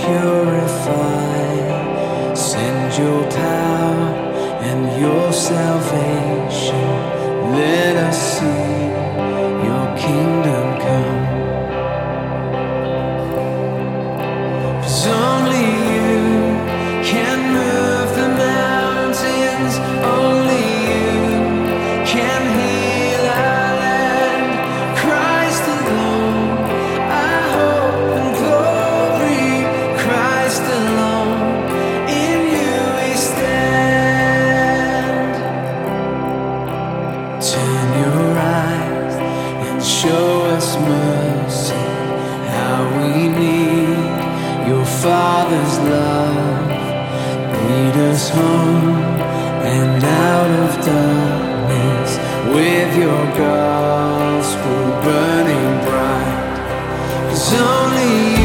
purify. Send your power and your salvation. Let us see your kingdom come. 'Cause only you can move the mountains. Only you can heal our land. Christ alone, our hope and glory. Christ alone, in you we stand. Turn your eyes and show us mercy. How we need your Father's love. Lead us home and out of darkness with your gospel burning bright. 'Cause only you